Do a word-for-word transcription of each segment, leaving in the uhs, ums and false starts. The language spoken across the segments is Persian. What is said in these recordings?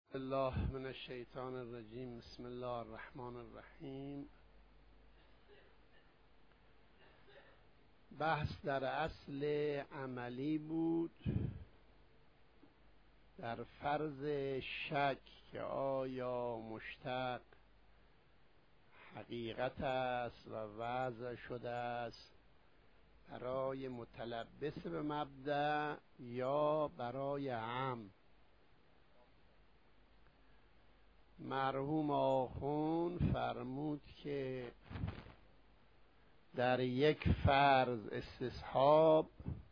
الله من الشیطان الرجیم. بسم الله الرحمن الرحیم. بحث در اصل عملی بود، در فرض شک که آیا مشتق حقیقت است و وضع شده است برای متلبس به مبدأ یا برای عام. مرحوم آخوند فرمود که در یک فرض استصحاب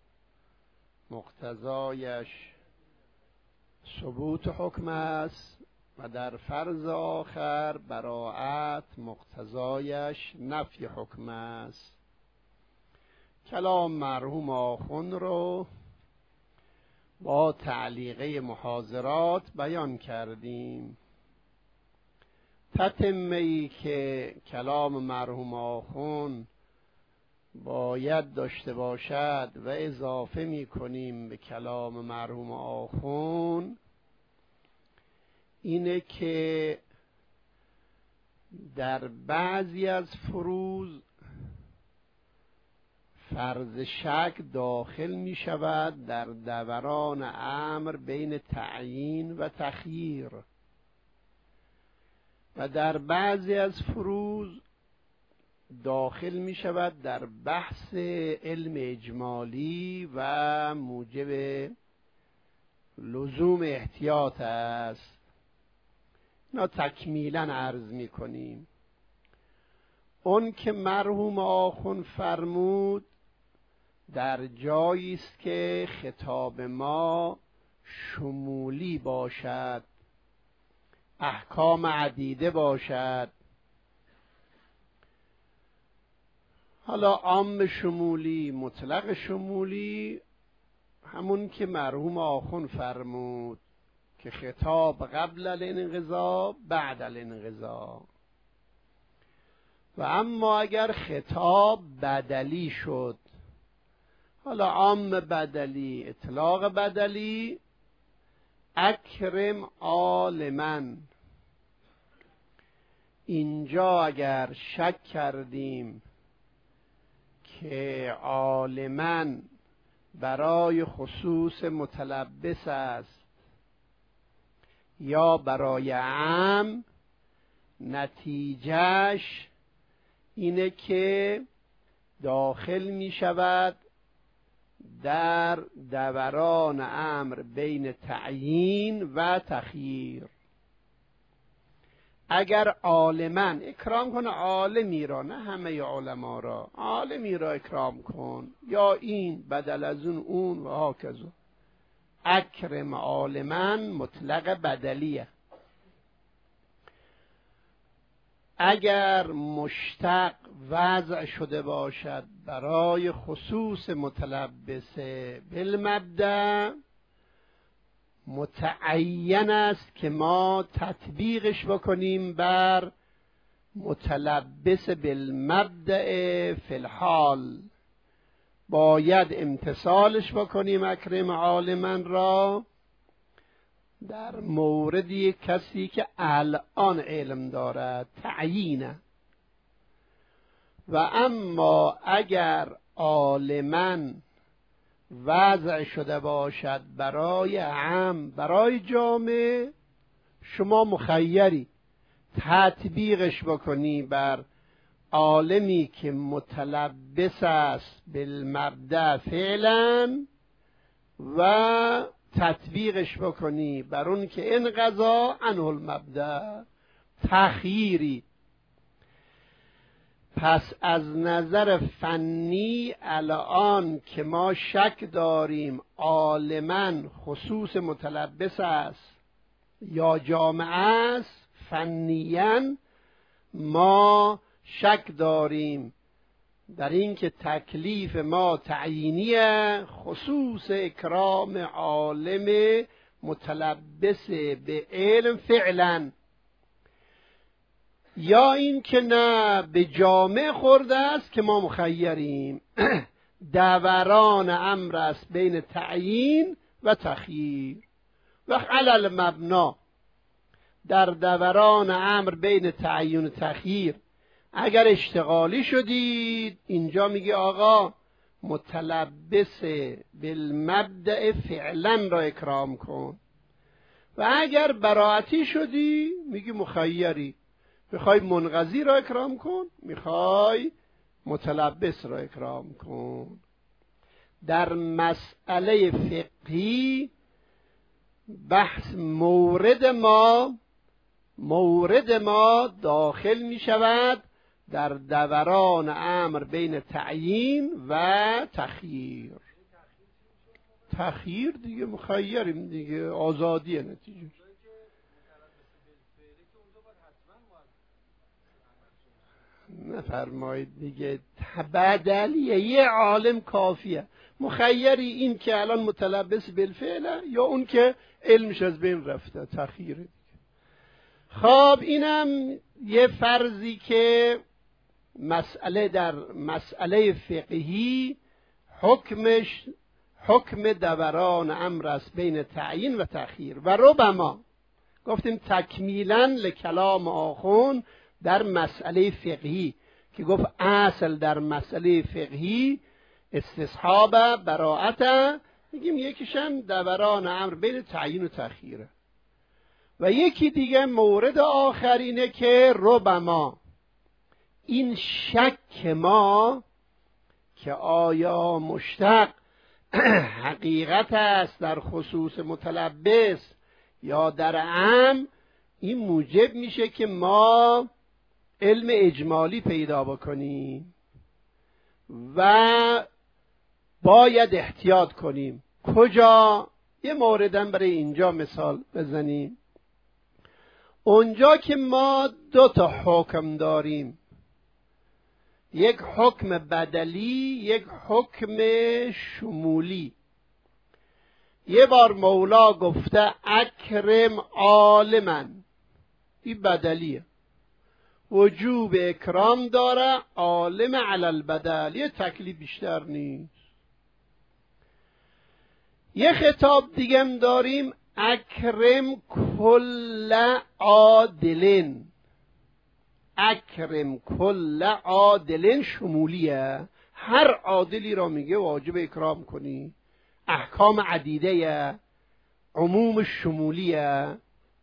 مقتضایش ثبوت حکم است و در فرض آخر براءت مقتضایش نفی حکم است. کلام مرحوم آخوند رو با تعلیقه محاضرات بیان کردیم. تتمه ای که کلام مرحوم آخوند باید داشته باشد و اضافه می کنیم به کلام مرحوم آخوند اینه که در بعضی از فروض فرض شک داخل می شود در دوران امر بین تعیین و تخییر و در بعضی از فروض داخل می شود در بحث علم اجمالی و موجب لزوم احتیاط است. اینا تکمیلا عرض می کنیم. اون که مرحوم آخوند فرمود در جایی است که خطاب ما شمولی باشد، احکام عدیده باشد. حالا عام شمولی، مطلق شمولی، همون که مرحوم آخوند فرمود که خطاب قبل الانقضاء بعد الانقضاء. و اما اگر خطاب بدلی شد، حالا عام بدلی، اطلاق بدلی، اکرم عالما، اینجا اگر شک کردیم که عالما برای خصوص متلبس است یا برای عام، نتیجهش اینه که داخل می شود در دوران امر بین تعیین و تخییر. اگر عالما اکرام کنه، عالمی را، نه همه علما را، عالمی را اکرام کن، یا این بدل از اون اون و هاکذا. اکرم عالما مطلق بدلیه. اگر مشتق وضع شده باشد برای خصوص متلبس بالمبدأ، متعین است که ما تطبیقش بکنیم بر متلبس بالمبدأ فی الحال. باید امتثالش بکنیم اکرم عالما را در موردی کسی که الان علم دارد، تعیینه. و اما اگر عالما وضع شده باشد برای عام، برای جامع، شما مخیری تطبیقش بکنی بر عالمی که متلبس است بالمبدأ فعلا و تطبیقش بکنی بر اون که انقضا عنه المبدأ، تخییری. پس از نظر فنی الان که ما شک داریم عالما خصوص متلبس است یا جامع است، فنیاً ما شک داریم در این که تکلیف ما تعیینیه، خصوص اکرام عالم متلبس به علم فعلا، یا این که نه به جامع خورده است که ما مخیریم. دوران امر است بین تعیین و تخییر. و علل مبنا در دوران امر بین تعیین و تخییر اگر اشتغالی شدید، اینجا میگه آقا متلبس بالمبدأ فعلا را اکرام کن. و اگر براعتی شدی میگی مخیری، میخوای منقضی را اکرام کن، میخوای متلبس را اکرام کن. در مسئله فقهی بحث مورد ما مورد ما داخل می شود در دوران امر بین تعیین و تخییر. تخییر دیگه مخیریم دیگه، آزادیه نتیجه. نفرمایید دیگه، بدلیه یه عالم کافیه. مخیری این که الان متلبس بالفعله یا اون که علمش از بین رفته، تخییره دیگه. خب اینم یه فرضی که مسئله در مسئله فقهی حکمش حکم دوران امر است بین تعیین و تخییر. و ربما گفتیم تکمیلا لکلام آخون در مسئله فقهی که گفت اصل در مسئله فقهی استصحاب براعت، میگیم یکیشم دوران امر بین تعیین و تخییره. و یکی دیگه مورد آخرینه که ربما این شک ما که آیا مشتق حقیقت است در خصوص متلبس یا در عام، این موجب میشه که ما علم اجمالی پیدا بکنیم و باید احتیاط کنیم. کجا؟ یه موردم برای اینجا مثال بزنیم. اونجا که ما دو تا حکم داریم، یک حکم بدلی، یک حکم شمولی. یه بار مولا گفته اکرم عالما، این بدلیه، وجوب اکرام داره، عالم علی البدل، یه تکلیف بیشتر نیست. یه خطاب دیگه هم داریم اکرم کل عادلن. اکرم کل عادلن شمولیه، هر عادلی را میگه واجب اکرام کنی، احکام عدیده، عموم شمولیه.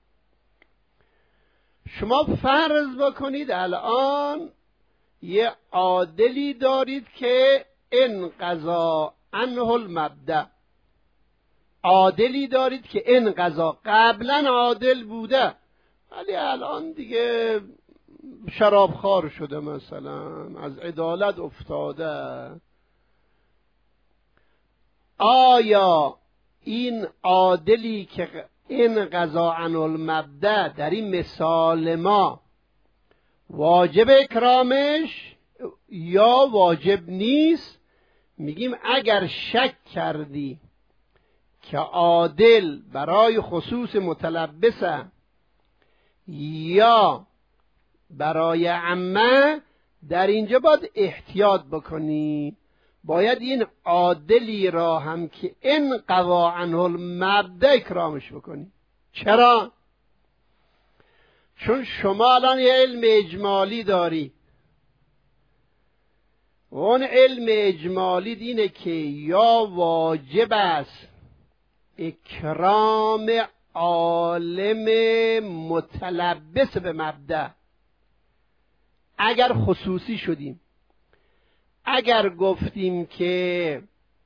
شما فرض بکنید الان یه عادلی دارید که انقضا عنه المبدأ، عادلی دارید که انقضا قبلا عادل بوده ولی الان دیگه شرابخوار شده، مثلا از عدالت افتاده. آیا این عادلی که انقضا عنه المبدأ در این مثال ما واجب اکرامش یا واجب نیست؟ میگیم اگر شک کردی که عادل برای خصوص متلبسه یا برای عمه، در اینجا باید احتیاط بکنی، باید این عادلی را هم که انقضا عنه المبدأ اکرامش بکنی. چرا؟ چون شما الان یه علم اجمالی داری و اون علم اجمالی دینه که یا واجب است اکرام عالم متلبس به مبدأ اگر خصوصی شدیم. اگر گفتیم که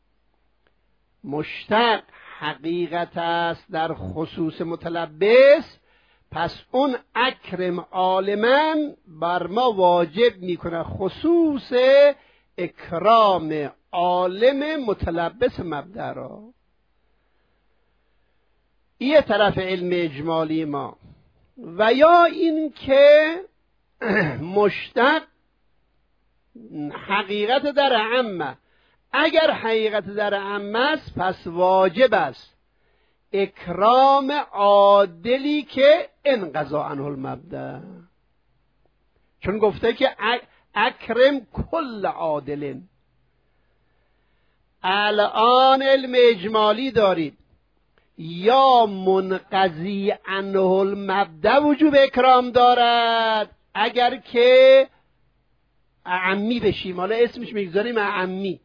مشتق حقیقت است در خصوص متلبس، پس اون اکرم عالما بر ما واجب میکنه خصوص اکرام عالم متلبس مبدأ را. این طرف علم اجمالی ما. و یا این که مشتق حقیقت در عامه، اگر حقیقت در عامه است پس واجب است اکرام عادلی که انقضا عنه المبدأ، چون گفته که اکرم کل عادلن. الان علم اجمالی دارید، یا منقضی عنه المبدأ وجوب اکرام دارد اگر که اعمی بشیم. حالا اسمش میگذاریم اعمی.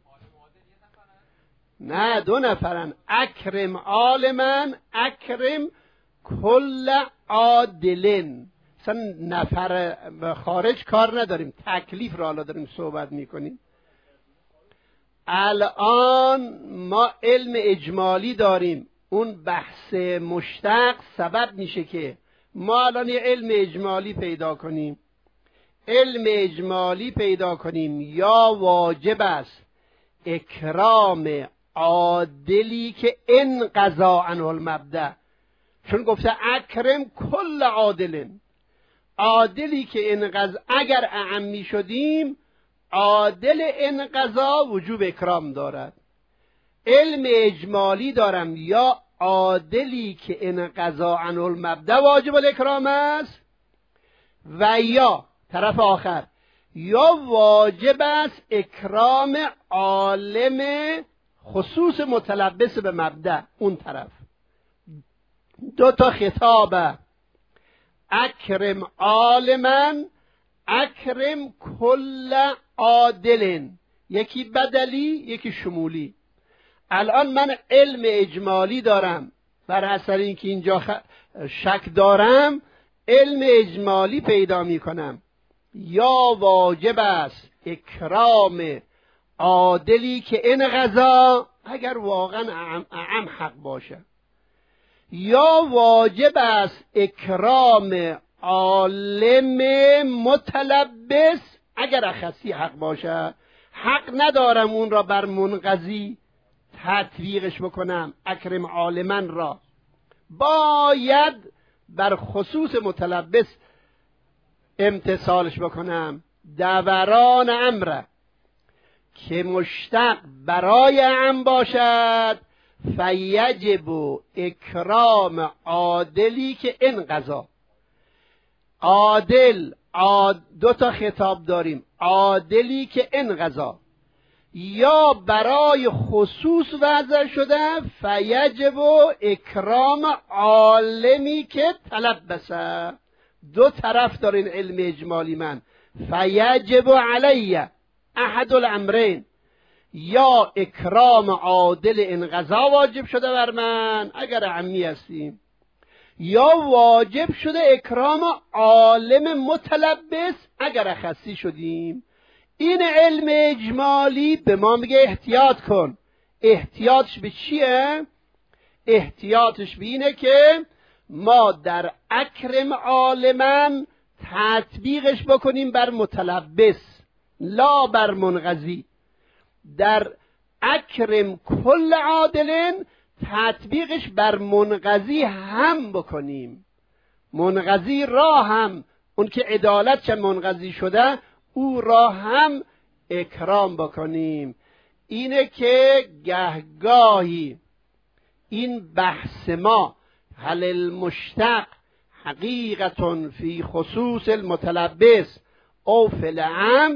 نه دو نفرن. اکرم عالمن اکرم کل عادلن. مثلا نفر خارج کار نداریم، تکلیف را حالا داریم صحبت میکنیم. الان ما علم اجمالی داریم، اون بحث مشتق سبب میشه که ما الان یه علم اجمالی پیدا کنیم. علم اجمالی پیدا کنیم یا واجب است اکرام عادلی که انقضا عنه المبدأ، چون گفته اکرم کل عادلن، عادلی که انقضا، اگر اعمی شدیم عادل انقضا وجوب اکرام دارد. علم اجمالی دارم یا عادلی که انقضا عنه المبدأ واجب الاکرام است، و یا طرف آخر یا واجب است اکرام عالم خصوص متلبس به مبدأ. اون طرف دو تا خطابه، اکرم عالمن اکرم کل عادلن، یکی بدلی یکی شمولی. الان من علم اجمالی دارم، بر اثر اینکه اینجا خ... شک دارم علم اجمالی پیدا می کنم. یا واجب است اکرام عادلی که انقضا، اگر واقعا اعم حق باشه، یا واجب است اکرام عالم متلبس اگر اخصی حق باشه. حق ندارم اون را بر منقضی تطبیقش بکنم، اکرم عالمن را باید بر خصوص متلبس امتصالش بکنم. دوران امره که مشتق برای ام باشد فیجب اکرام عادلی که انقضا. عادل عاد دو تا خطاب داریم، عادلی که انقضا یا برای خصوص وضع شده فیجب اکرام عالمی که تلبسه. دو طرف دارین علم اجمالی من. فیجب علیه احد الامرین، یا اکرام عادل انقضا واجب شده بر من اگر عمی هستیم، یا واجب شده اکرام عالم متلبس اگر اخصی شدیم. این علم اجمالی به ما میگه احتیاط کن. احتیاطش به چیه؟ احتیاطش به اینه که ما در اکرم عالمن تطبیقش بکنیم بر متلبس لا بر منقضی. در اکرم کل عادلن تطبیقش بر منقضی هم بکنیم. منقضی را هم، اون که عدالت چه منقضی شده او را هم اکرام بکنیم. اینه که گهگاهی این بحث ما هل المشتق حقیقتون فی خصوص المتلبس او فی العام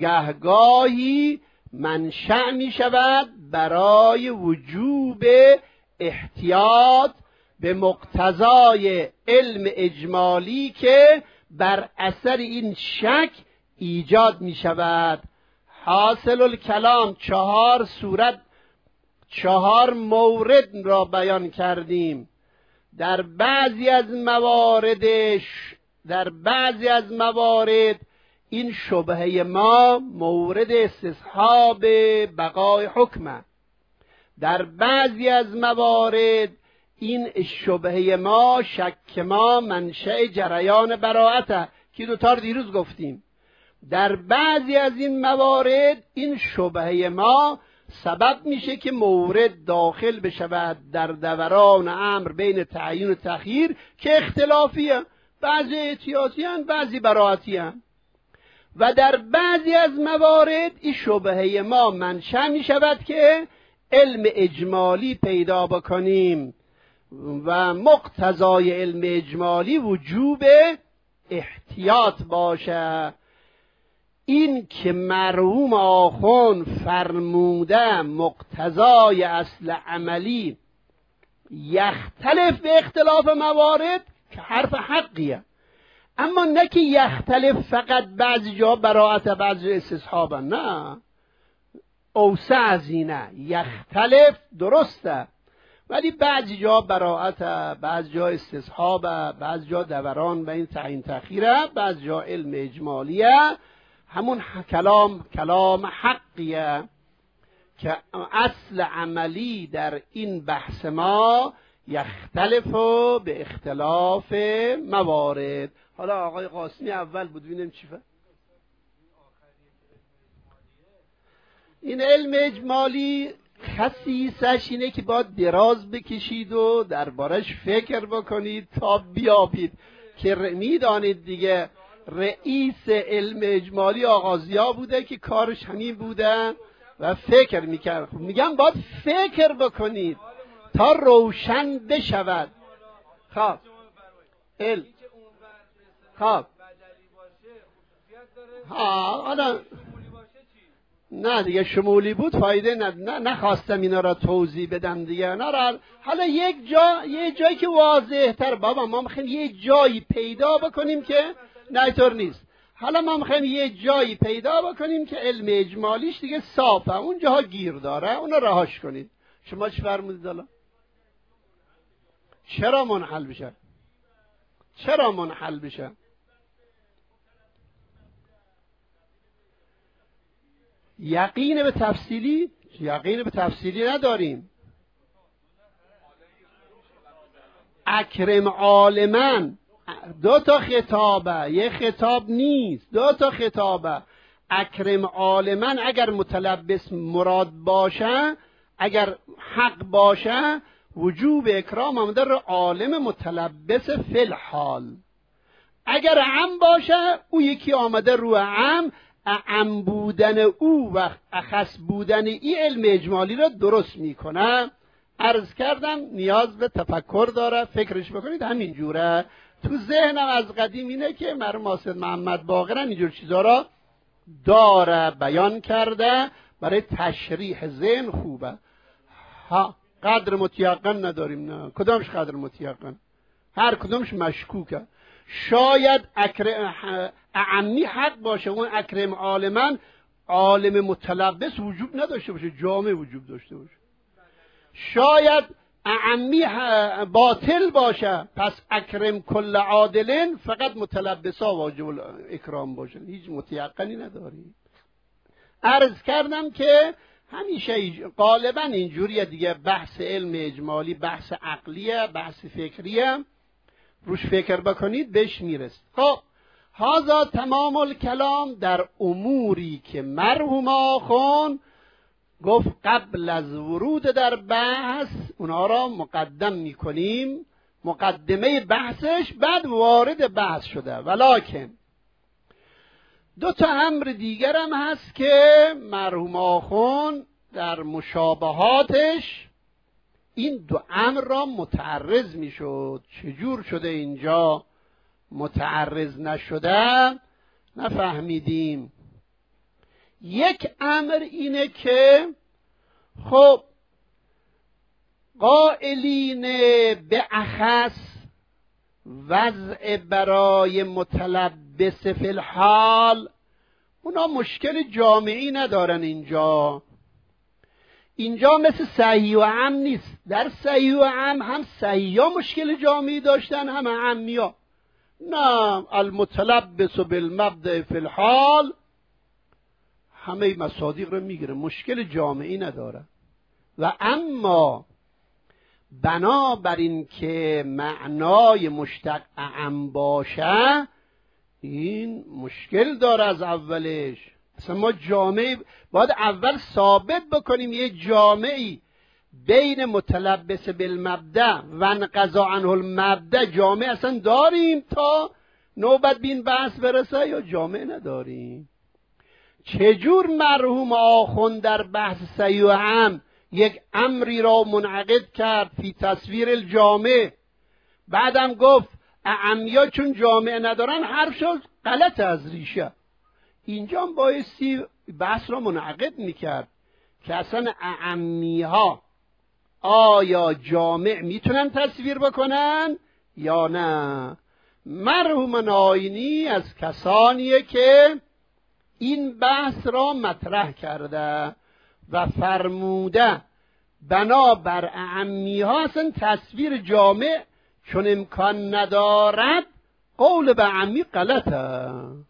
گهگاهی منشأ می شود برای وجوب احتیاط به مقتضای علم اجمالی که بر اثر این شک ایجاد می شود. حاصل الکلام چهار صورت، چهار مورد را بیان کردیم. در بعضی از مواردش در بعضی از موارد این شبهه ما مورد استصحاب بقای حکمه. در بعضی از موارد این شبهه ما، شک ما، منشأ جریان براءته که دو تا دیروز گفتیم. در بعضی از این موارد این شبهه ما سبب میشه که مورد داخل بشود در دوران امر بین تعیین و تخییر که اختلافیه، بعضی احتیاطی هستند بعضی براءتی هستند. و در بعضی از موارد این شبهه ما منشأ می شود که علم اجمالی پیدا بکنیم و مقتضای علم اجمالی وجوب احتیاط باشه. این که مرحوم آخوند فرموده مقتضای اصل عملی یختلف به اختلاف موارد که حرف حقیه، اما نه که یختلف فقط بعضی جا براعت بعضی استصحابه، نه، اوسع از اینه. یختلف درسته ولی بعضی جا براعت، بعضی جا استصحابه، بعضی جا دوران بین تعیین تأخیره، بعضی جا علم اجمالیه. همون کلام کلام حقیه که اصل عملی در این بحث ما یختلف به اختلاف موارد. حالا آقای قاسمی اول بود، ببینیم چی فهم. این علم اجمالی خصیصش اینه که باید دراز بکشید و دربارش فکر بکنید تا بیابید که میدانید دیگه رئیس علم اجمالی آغازیا بوده که کارش همین بوده و فکر میکرد. میگم باید فکر بکنید تا روشن بشود. خب علم خب ها حالا نه دیگه شمولی بود فایده نه نه نخواستم اینا را توضیح بدم دیگه. نه حالا یک جا یه جایی که واضح تر، بابا ما میخوایم یه جایی پیدا بکنیم که نه اینطور نیست. حالا ما میخوایم یه جایی پیدا بکنیم که علم اجمالیش دیگه صافه، اون جاها گیر داره، اونو رهاش کنید. شما چی فرمودید حالا؟ چرا منحل بشه؟ چرا منحل بشه؟ یقین به تفصیلی یقین به تفصیلی نداریم. اکرم عالمن دو تا خطابه، یه خطاب نیست، دو تا خطابه. اکرم عالمن اگر متلبس مراد باشه، اگر حق باشه، وجوب اکرام آمده رو عالم متلبس فی الحال. اگر عم باشه او یکی آمده رو عم، اعم بودن او و اخص بودن این علم اجمالی را درست میکنه. عرض کردم نیاز به تفکر داره، فکرش بکنید. همین جوره تو ذهنم از قدیم اینه که مرحوم حافظ محمد باقر اینجور چیزا را داره بیان کرده، برای تشریح ذهن خوبه. ها قدر متیقن نداریم، نه کدامش قدر متیقن، هر کدامش مشکوکه. شاید اکرم اعمی حق باشه، اون اکرم عالمن عالم متلبس وجوب نداشته باشه، جامع وجوب داشته باشه. شاید اعمی باطل باشه، پس اکرم کل عادلن فقط متلبسا واجب اکرام باشه. هیچ متیقنی نداری. عرض کردم که همیشه غالبا اینجوریه دیگه. بحث علم اجمالی بحث عقلیه، بحث فکریه، روش فکر بکنید بهش میرسید. خب هذا تمام الکلام در اموری که مرحوم آخوند گفت قبل از ورود در بحث اونها را مقدم میکنیم، مقدمه بحثش، بعد وارد بحث شده. ولکن دو تا امر دیگر هم هست که مرحوم آخوند در مشابهاتش این دو امر را متعرض میشد. چجور شده اینجا متعرض نشده نفهمیدیم. یک امر اینه که خب قائلین به اخص وضع برای متلبس فی الحال، اونا مشکل جامعی ندارن. اینجا اینجا مثل صحیح و عام نیست. در صحیح و عام هم صحیح ها مشکل جامعی داشتن، هم عامی ها. نه، المتلبس بالمبدأ فی الحال همه مصادیق رو میگیره، مشکل جامعی نداره. و اما بنابراین که معنای مشتق اعم باشه، این مشکل داره از اولش. اصلا ما جامعه باید اول ثابت بکنیم یه جامعی بین متلبس بالمبدأ و انقضا عنه المبدأ جامعه اصلا داریم تا نوبت بین بحث برسه، یا جامعه نداریم. چجور مرحوم آخوند در بحث صحیح و عام یک امری را منعقد کرد فی تصویر الجامع، بعدم گفت اعمیا چون جامعه ندارن حرف شد غلط از ریشه. اینجا هم بایستی بحث را منعقد میکرد که اصلا اعمیها آیا جامع میتونن تصویر بکنن یا نه؟ مرحوم ناینی از کسانیه که این بحث را مطرح کرده و فرموده بنابر اعمی ها اصلا تصویر جامع چون امکان ندارد قول به اعمی غلطه.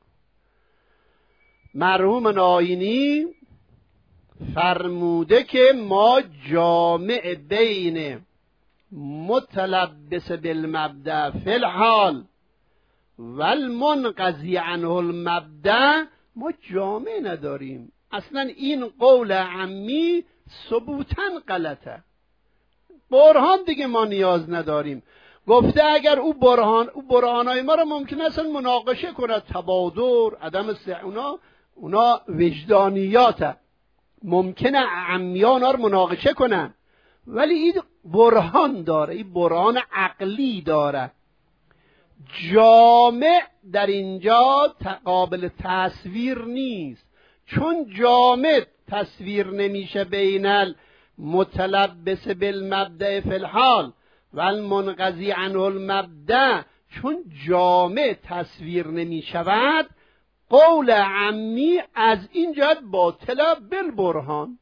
مرحوم ناینی فرموده که ما جامع بین متلبس بالمبدأ فی الحال و المنقضی عنه المبدأ ما جامع نداریم. اصلا این قول عمی ثبوتاً غلطه. برهان دیگه ما نیاز نداریم. گفته اگر او برهان او برهانای ما رو ممکن است مناقشه کنه، تبادر، عدم صح، اونا اونا وجدانیاته، ممکنه عمیان ها رو مناقشه کنن، ولی این برهان داره، این برهان عقلی داره. جامع در اینجا قابل تصویر نیست، چون جامع تصویر نمیشه بین المتلبس بالمبدأ فی الحال و المنقضی عنه المبدأ، چون جامع تصویر نمیشود قول عمی از این جهت باطل بالبرهان.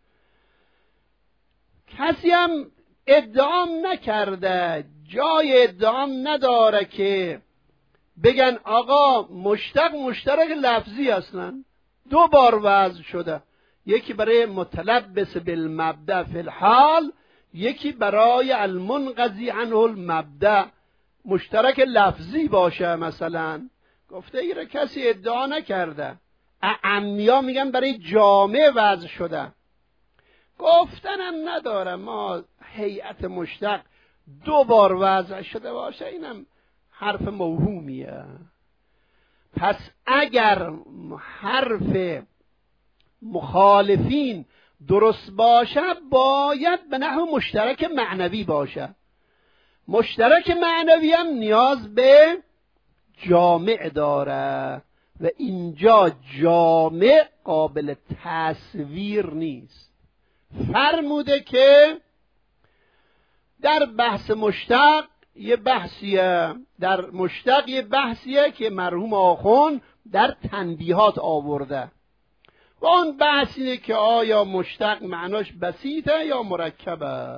کسی هم ادعام نکرده، جای ادعام نداره که بگن آقا مشتق مشترک لفظی هستن، دو بار وضع شده، یکی برای متلبس بالمبدأ فی الحال، یکی برای المنقضی عنه المبدأ مشترک لفظی باشه. مثلا گفته ای را کسی ادعا نکرده. اعمیا میگن برای جامع وضع شده. گفتنم نداره ما هیئت مشتق دو بار وضع شده باشه، اینم حرف موهومیه. پس اگر حرف مخالفین درست باشه باید به نحو مشترک معنوی باشه. مشترک معنوی هم نیاز به جامع داره و اینجا جامع قابل تصویر نیست. فرموده که در بحث مشتق یه بحثیه، در مشتق یه بحثیه که مرحوم آخوند در تنبیهات آورده و آن بحث اینه که آیا مشتق معناش بسیطه یا مرکبه.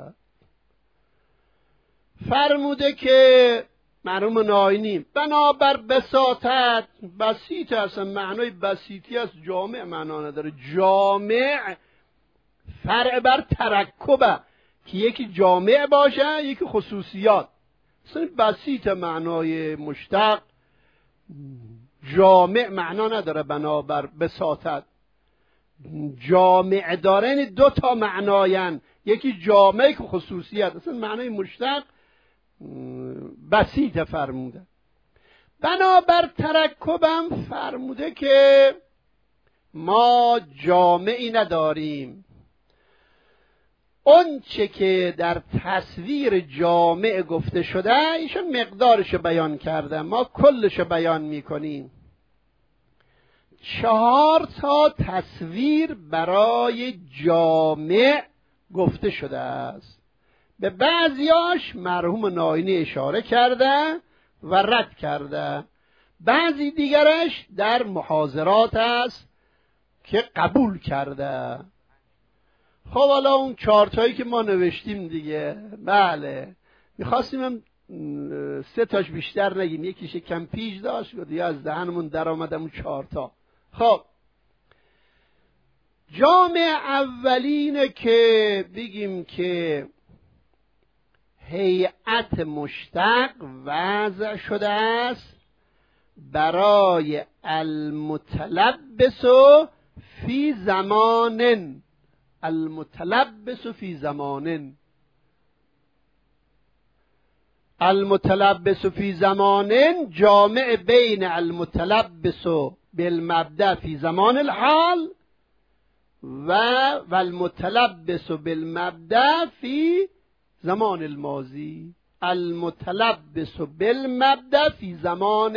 فرموده که مرحوم ناینی بنابر بساطت بسیط اصلا معنای بسیطی است، جامع معنا نداره. جامع فرع بر ترکبه که یکی جامع باشه یکی خصوصیات. اصلا بسیط معنای مشتق، جامع معنا نداره بنابر بساطت. جامع داره دو تا معناین، یکی جامع که خصوصیت. اصلا معنای مشتق بسیط فرموده. بنابر ترکبم فرموده که ما جامعی نداریم. اون چه که در تصویر جامع گفته شده ایشون مقدارش بیان کرده، ما کلش بیان میکنیم. چهار تا تصویر برای جامع گفته شده است. به بعضیاش مرحوم ناینی اشاره کرده و رد کرده، بعضی دیگرش در محاضرات است که قبول کرده. خب حالا اون چارتایی که ما نوشتیم دیگه، بله میخواستیم هم سه تاش بیشتر نگیم، یکیش کم پیش داشت و دیگه از دهنمون در آمدم اون چارتا. خب جامع اولینه که بگیم که هیئت مشتق وضع شده است برای المتلبس فی زمان، المتلبس فی زمان، المتلبس فی زمان جامع بین المتلبس بالمبدأ فی زمان الحال و والمتلبس بالمبدأ فی زمان الماضی. المتلبس بالمبدأ فی زمان،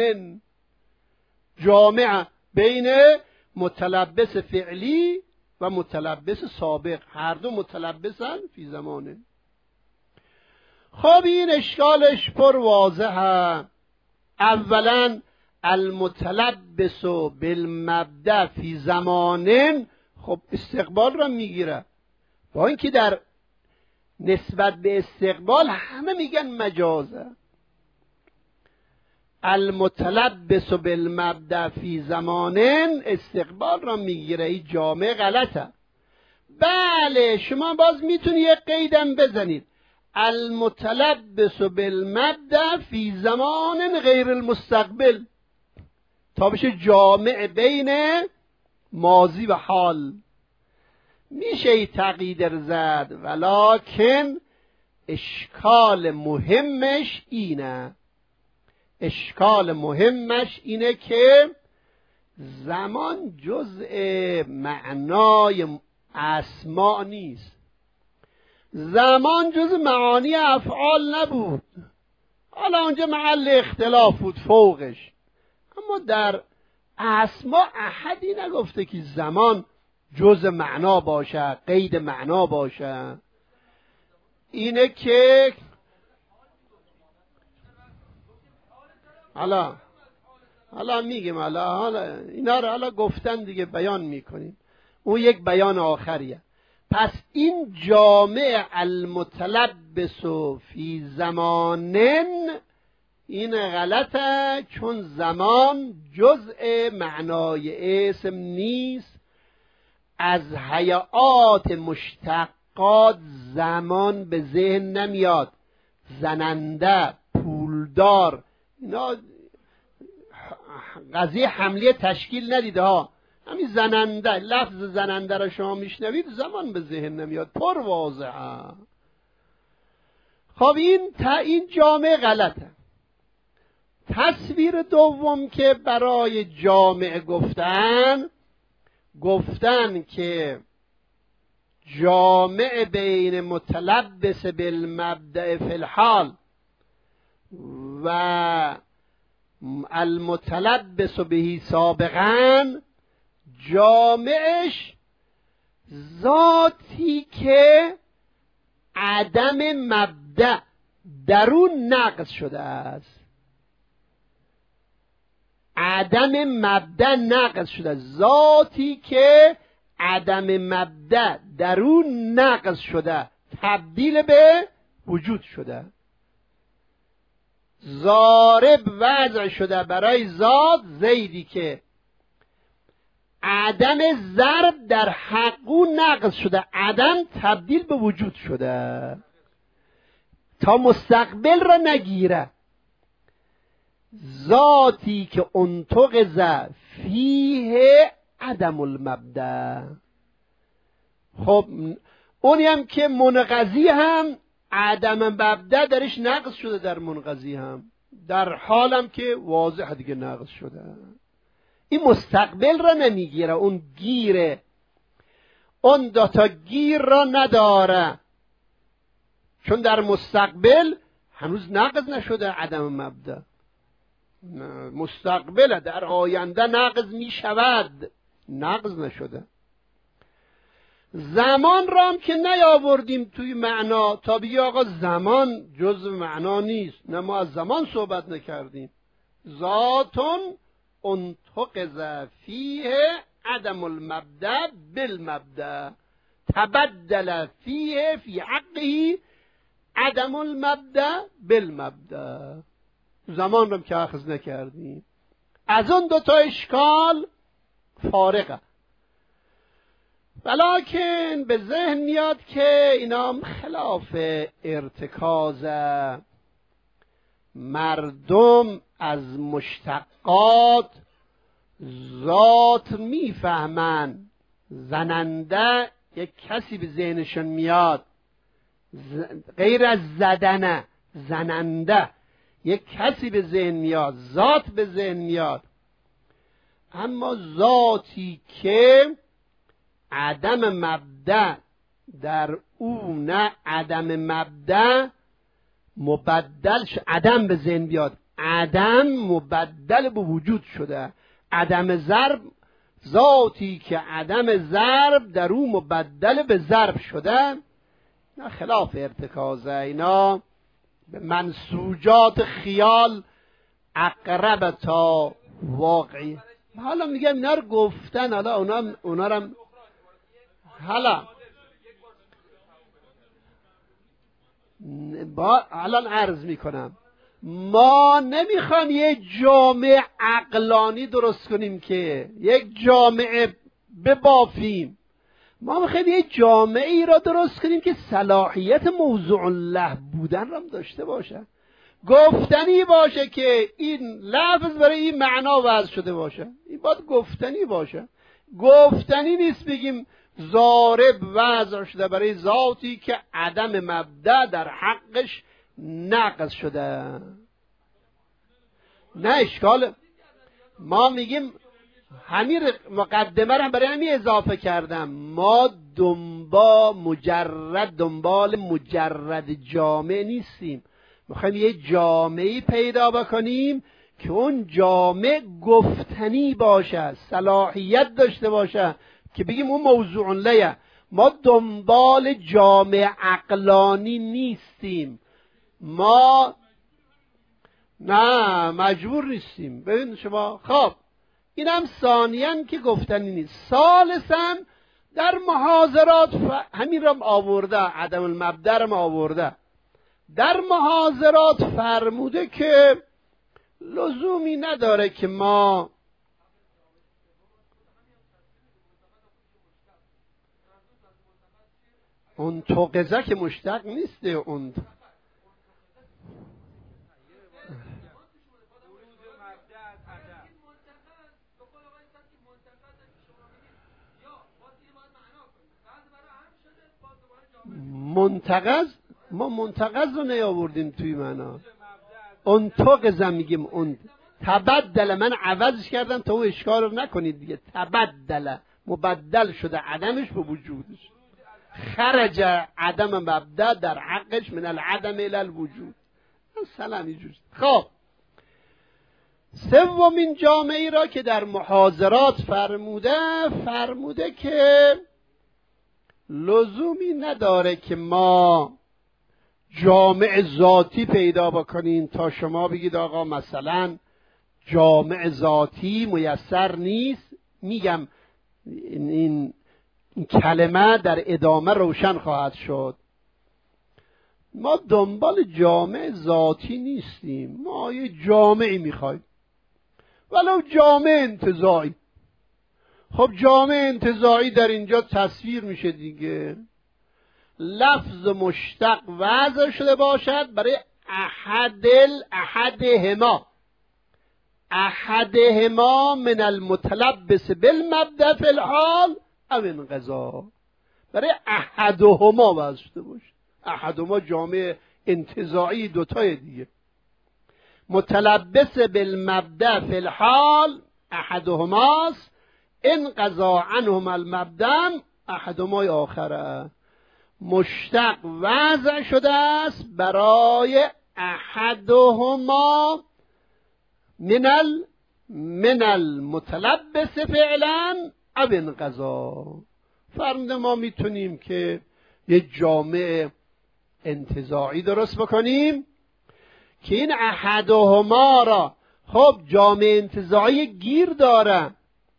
جامع بین متلبس فعلی و متلبس سابق، هر دو متلبسن فی زمانه. خب این اشکالش پر واضحه. اولا المتلبس بالمبدأ فی زمانن، خب استقبال را میگیره، با اینکه در نسبت به استقبال همه میگن مجازه. المتلبس بالمبدأ فی زمانن استقبال را میگیره، این جامعه غلطه. بله شما باز میتونی یک قیدم بزنید، المتلبس بالمبدأ فی زمان غیر المستقبل، تا بشه جامع بین ماضی و حال. میشه ای تقیید زد، ولکن اشکال مهمش اینه، اشکال مهمش اینه که زمان جزء معنای اسماء نیست، زمان جز معانی افعال نبود. حالا اونجا محل اختلاف بود فوقش، اما در اسماء احدی نگفته که زمان جز معنا باشه، قید معنا باشه. اینه که حالا حالا میگیم، حالا حالا اینا رو حالا گفتن دیگه بیان میکنیم، اون یک بیان آخریه. پس این جامع المتلبس فی زمانن این غلطه، چون زمان جزء معنای اسم نیست. از هیئات مشتقات زمان به ذهن نمیاد، زننده، پولدار، اینا قضیه حمله تشکیل ندیده ها. همین زننده، لفظ زننده را شما میشنوید زمان به ذهن نمیاد، پر واضحه. خب این تا این جامع غلطه. تصویر دوم که برای جامع گفتن گفتن که جامع بین متلبس بالمبدأ فی الحال و المتلبس بهی سابقا، جامعش ذاتی که عدم مبدأ در اون نقض شده است، عدم مبدأ نقض شده، ذاتی که عدم مبدأ در اون نقض شده، تبدیل به وجود شده. ضارب وضع شده برای ذات زیدی که عدم ضرب در حقو نقض شده، عدم تبدیل به وجود شده تا مستقبل را نگیره. ذاتی که انتقض فیه عدم المبدأ، خب اونی هم که منقضی هم عدم مبدأ درش نقض شده، در منقضی هم، در حالم که واضح دیگه نقض شده. این مستقبل را نمیگیره، اون گیره، اون دوتا گیر را نداره، چون در مستقبل هنوز نقض نشده عدم مبدأ، مستقبل در آینده نقض می شود، نقض نشده. زمان را هم که نیاوردیم توی معنا تا بگی آقا زمان جزء معنا نیست، نه ما از زمان صحبت نکردیم. ذاتون انتقض فیه عدم المبدأ بالمبدأ، تبدل فیه فی حقه عدم المبدأ بالمبدأ. زمان رو که اخذ نکردیم. از اون دو تا اشکال فارغه، ولکن به ذهن میاد که اینا خلاف ارتکازه. مردم از مشتقات ذات میفهمن. زننده یک کسی به ذهنشون میاد، غیر از زدنه، زننده یک کسی به ذهن میاد، ذات به ذهن میاد. اما ذاتی که عدم مبدأ در او، نه عدم مبدأ مبدل شد، عدم به ذهن بیاد، عدم مبدل به وجود شده. عدم ضرب، ذاتی که عدم ضرب در او مبدل به ضرب شده، نه خلاف ارتکازه. اینا به منسوجات خیال اقرب تا واقعی. حالا میگم اینا رو گفتن، حالا اونا اونا رو حالا با الان عرض میکنم ما نمیخوام یه جامعه عقلانی درست کنیم که یک جامعه ببافیم، ما میخوایم یه جامعه ای را درست کنیم که صلاحیت موضوع له بودن را داشته باشه، گفتنی باشه که این لفظ برای این معنا وضع شده باشه، این باید گفتنی باشه. گفتنی نیست بگیم ضارب وضع شده برای ذاتی که عدم مبدأ در حقش نقض شده. نه اشکال، ما میگیم همین مقدمه رو برای همین اضافه کردم، ما دنبال مجرد دنبال مجرد جامعه نیستیم، میخوایم یه جامعه پیدا بکنیم که اون جامعه گفتنی باشه، صلاحیت داشته باشه که بگیم اون موضوع لیه. ما دنبال جامعه عقلانی نیستیم، ما نه مجبور نیستیم. ببین شما خب اینم ثانیاً که گفتنی نیست. ثالثاً در محاضرات ف... همین رو آورده، عدم المبدأ رو آورده. در محاضرات فرموده که لزومی نداره که ما اون توقزه که مشتق نیسته، اون منتقض، ما منتقض رو نیاوردیم توی معنا. اون توقزه میگیم، اون تبدل، من عوضش کردم تا او اشکال رو نکنید دیگه. تبدل مبدل شده عدمش به وجودش، خرج عدم مبدأ در حقش من العدم الى الوجود. مثلا اینجور. خب سومین جامعه را که در محاضرات فرموده فرموده که لزومی نداره که ما جامع ذاتی پیدا بکنیم تا شما بگید آقا مثلا جامع ذاتی میسر نیست. میگم این, این, این کلمه در ادامه روشن خواهد شد. ما دنبال جامع ذاتی نیستیم، ما یه جامعی میخوایم، ولو جامع انتزاعی. خب جامع انتزاعی در اینجا تصویر میشه دیگه، لفظ مشتق وضع شده باشد برای احدل احدهما، احدهما من المتلبس بالمبدأ فی الحال او انقضا، برای احدهما وضع شده باشه. احدهما جامع انتزاعی دوتای دیگه، متلبس بالمبدأ فی الحال احدهماست، انقضا عنهما المبدأ احدهما آخره. مشتق وضع شده است برای احدهما من ال من المتلبس فعلا او انقضا. فرموده ما میتونیم که یه جامع انتزاعی درست بکنیم که این احدهما را، خب جامع انتزاعی گیر داره،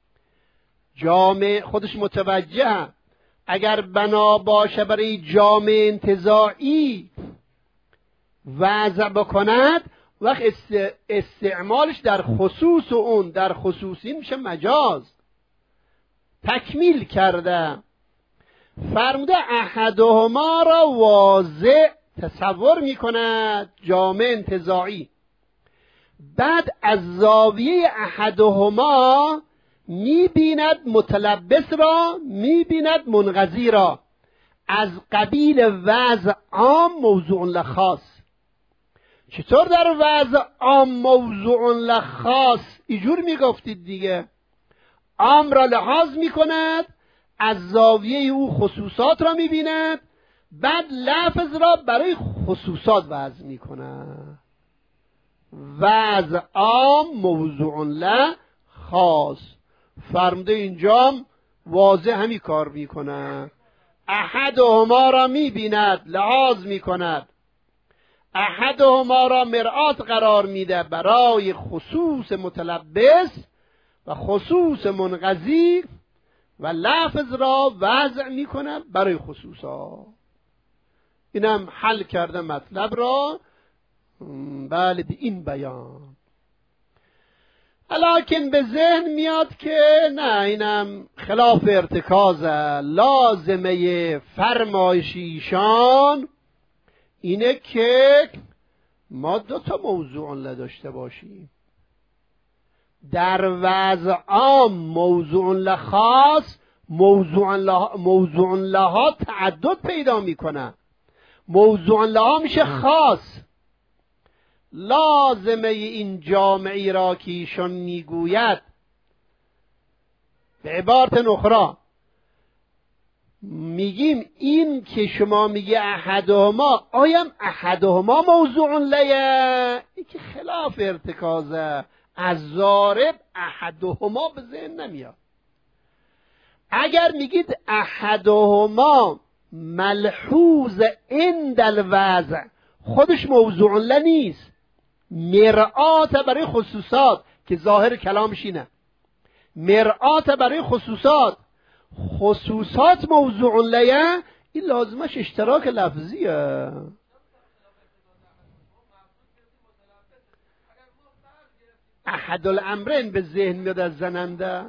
جامع خودش متوجه، اگر بنا باشه برای جامع انتزاعی وضع بکند، وقت استعمالش در خصوص اون در خصوصی میشه مجاز، تکمیل کرده. فرموده احدهما را واضح تصور میکند جامع انتزاعی، بعد از زاویه احدهما میبیند متلبس را، میبیند منقضی را، از قبیل وضع عام موضوع لخاص. چطور در وضع عام موضوع لخاص؟ اینجور میگفتید دیگه، عام را لحاظ میکند، از زاویه او خصوصات را میبیند، بعد لفظ را برای خصوصات وضع میکند. وضع عام موضوع لخاص. فرموده اینجام واضح همی کار میکنه، احدهما را میبیند، لحاظ میکند، احدهما را مرآت قرار میده برای خصوص متلبس و خصوص منقضی و لفظ را وضع میکنه برای خصوصا. اینم حل کرده مطلب را. بله به این بیان. لکن به ذهن میاد که نه، اینم خلاف ارتکازه. لازمه فرمایش ایشان اینه که ما دو تا موضوع نداشته باشیم. در وضع عام موضوع لخاص، موضوع لها, موضوع لها تعدد پیدا میکنه. موضوع لها میشه خاص. لازمه این جامعی را که ایشان میگوید، به عبارت اخرى میگیم این که شما میگی احدهما، آیم احدهما موضوع لیه؟ این که خلاف ارتکازه. از ضارب احدهما به ذهن نمیاد. اگر میگید احدهما ملحوظ عند الوضع، خودش موضوع ل نیست، مرآت برای خصوصات که ظاهر کلامش اینه. مرآت برای خصوصات، خصوصات موضوع لیه، این لازمش اشتراک لفظیه. احد الامرین به ذهن میاد از زننده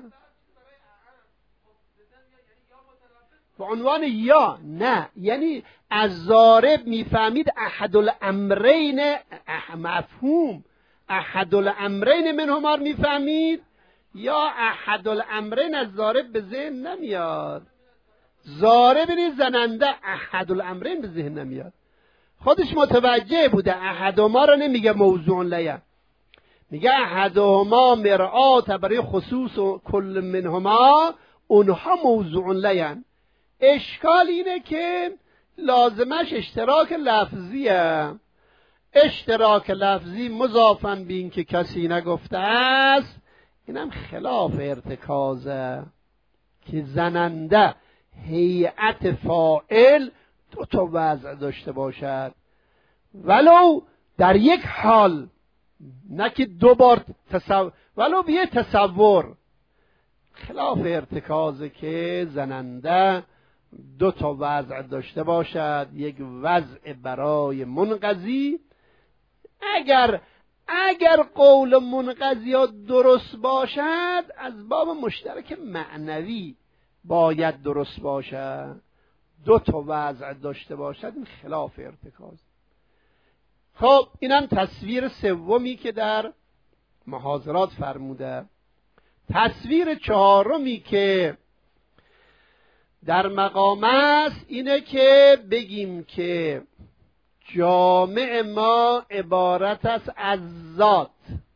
به عنوان یا نه، یعنی از ضارب میفهمید احد الامرین اح مفهوم احد الامرین منهما میفهمید، یا احد الامرین از ضارب به ذهن نمیاد. ضارب نیست زننده، احد الامرین به ذهن نمیاد. خودش متوجه بوده احدهما را نمیگه موضوع لیه، میگه احدهما مرآت برای خصوص و کل منهما، اونها موضوع لیه. اشکال اینه که لازمش اشتراک لفظیه. اشتراک لفظی مضافاً به این که کسی نگفته است، اینم خلاف ارتکازه که زننده هیئت فاعل دو تا وضع داشته باشد، ولو در یک حال، نه که دو بار تصور، ولو به یه تصور. خلاف ارتکازه که زننده دو تا وضع داشته باشد، یک وضع برای منقضی. اگر اگر قول منقضی ها درست باشد، از باب مشترک معنوی باید درست باشد، دو تا وضع داشته باشد. این خلاف ارتکاز. خب اینم تصویر سومی که در محاضرات فرموده. تصویر چهارمی که در مقام است اینه که بگیم که جامع ما عبارت است از ذات،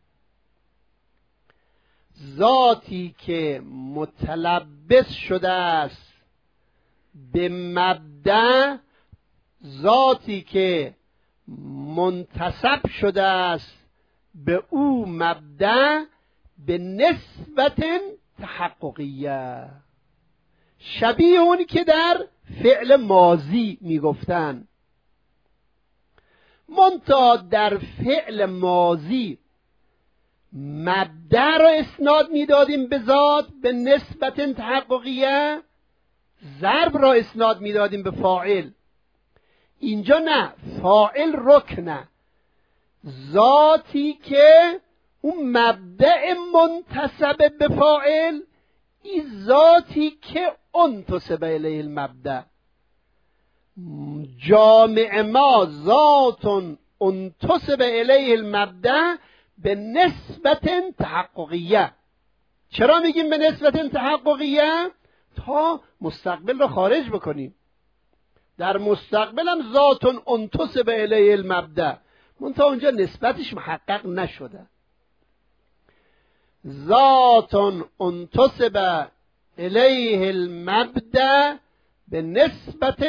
ذاتی که متلبس شده است به مبدأ، ذاتی که منتسب شده است به او مبدأ به نسبت تحققیه، شبیه اونی که در فعل ماضی میگفتن. منتها در فعل ماضی مبدأ را اسناد میدادیم به ذات به نسبت تحققیه، ضرب را اسناد میدادیم به فاعل. اینجا نه، فاعل رکنه، ذاتی که اون مبدأ منتسب به فاعل، این ذاتی که انتسب الیه المبدأ. جامع ما ذات انتسب الیه المبدأ به نسبت تحققیه. چرا میگیم به نسبت تحققیه؟ تا مستقبل رو خارج بکنیم. در مستقبل هم ذات انتسب الیه المبدأ، منتها اونجا نسبتش محقق نشده. ذات انتسب الیه المبدأ به نسبت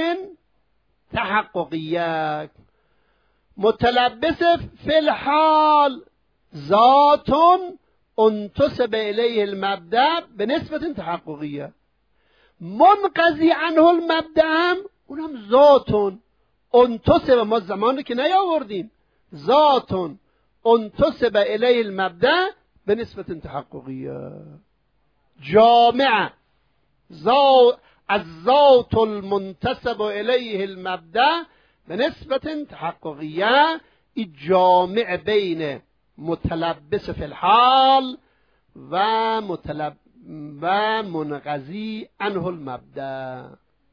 تحققیه. متلبس فی الحال ذات انتسب الیه المبدأ به نسبت تحققیه. منقضی عنه المبدأ هم اونم ذات انتسب، ما زمانی که نیاوردیم ذات انتسب الیه المبدأ به نسبت تحققیه. جامع از ذات المنتسب الیه المبدأ به نسبت تحققیه، این جامع بین متلبس فی الحال و متلب و منقضی عنه المبدأ.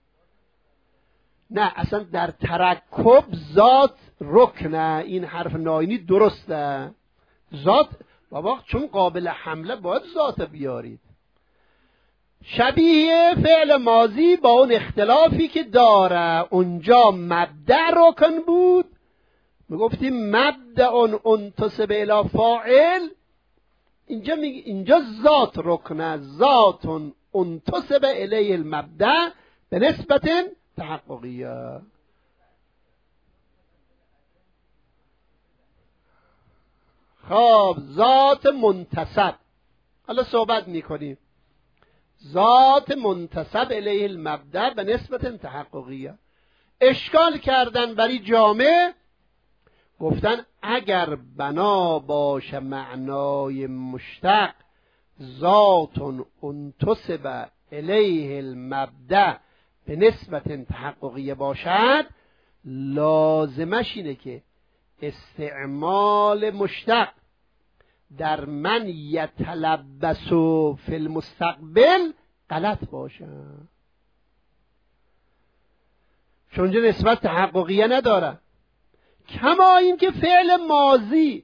نه اصلا در ترکب ذات رکنه، این حرف ناینی درسته. ذات بابا چون قابل حمله باید ذات بیارید. شبیه فعل ماضی با اون اختلافی که داره، اونجا مبدأ رکن بود، میگفتیم مبدأ انتسب الی فاعل، اینجا میگه اینجا ذات رکنه، ذات انتسب الیه المبدأ به نسبت تحققیه. خب ذات منتسب، حالا صحبت میکنیم. ذات منتسب الیه المبدأ به نسبت تحققیه. اشکال کردن برای جامع، گفتن اگر بنا باشه معنای مشتق ذات انتسب الیه المبدأ به نسبت تحققیه باشد، لازمش اینه که استعمال مشتق در من یتلبس فی المستقبل غلط باشه، چون نسبت تحققیه نداره. کما اینکه فعل ماضی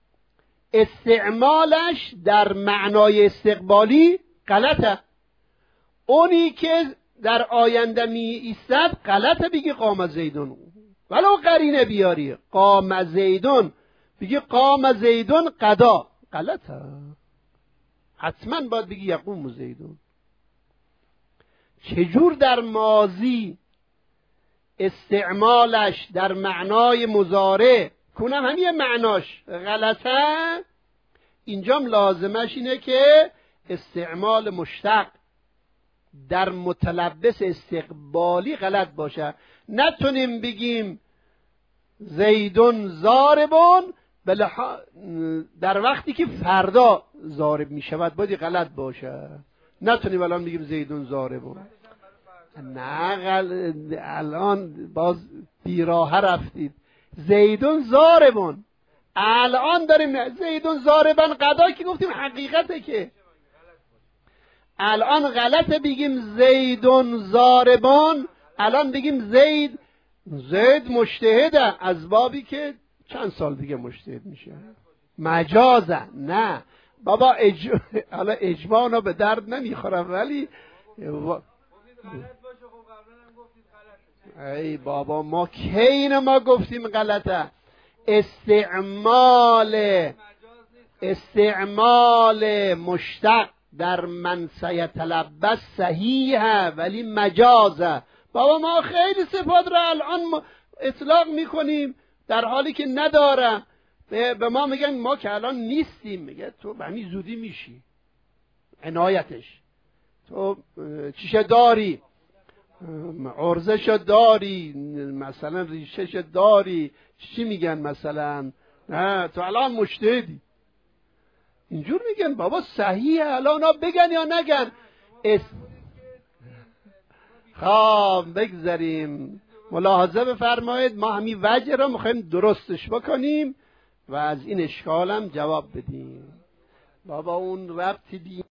استعمالش در معنای استقبالی غلطه. اونی که در آینده می ایستد غلطه بگی قام زیدون، ولو قرینه بیاری قام زیدون بگی قام زیدون قضا، غلطه. حتما باید بگی یقوم زیدون. چجور در ماضی استعمالش در معنای مضارع کنم همین معناش غلطه، اینجام لازمش اینه که استعمال مشتق در متلبس استقبالی غلط باشه. نتونیم بگیم زیدون ضاربون در وقتی که فردا ضارب می شود باید غلط باشه. نتونیم الان بگیم زیدون ضاربون. نه غل... الان باز بیراه رفتید. زیدون ضاربون الان داریم زیدون ضاربن قضا که گفتیم حقیقته، که الان غلطه بگیم زیدون ضاربان، الان بگیم زید زید مجتهده، از بابی که چند سال دیگه مجتهد میشه. مجازه نه بابا، اج... حالا اجماع به درد نمیخورم، ولی و... ای بابا ما کی اینو ما گفتیم غلطه؟ استعمال استعمال مشتق در من سیتلبس صحیحه ولی مجازه. بابا ما خیلی صفات را الان اطلاق میکنیم در حالی که نداره. به ما میگن ما که الان نیستیم، میگه تو به همین زودی میشی، عنایتش تو چیش داری، عرضش داری، مثلا ریشش داری، چی میگن مثلا، نه تو الان مجتهدی. اینجور میگن بابا صحیحه، الان ها بگن یا نگن. اس... خب بگذاریم، ملاحظه بفرمایید، ما همین وجه را میخوایم درستش بکنیم و از این اشکالم جواب بدیم. بابا اون ربطی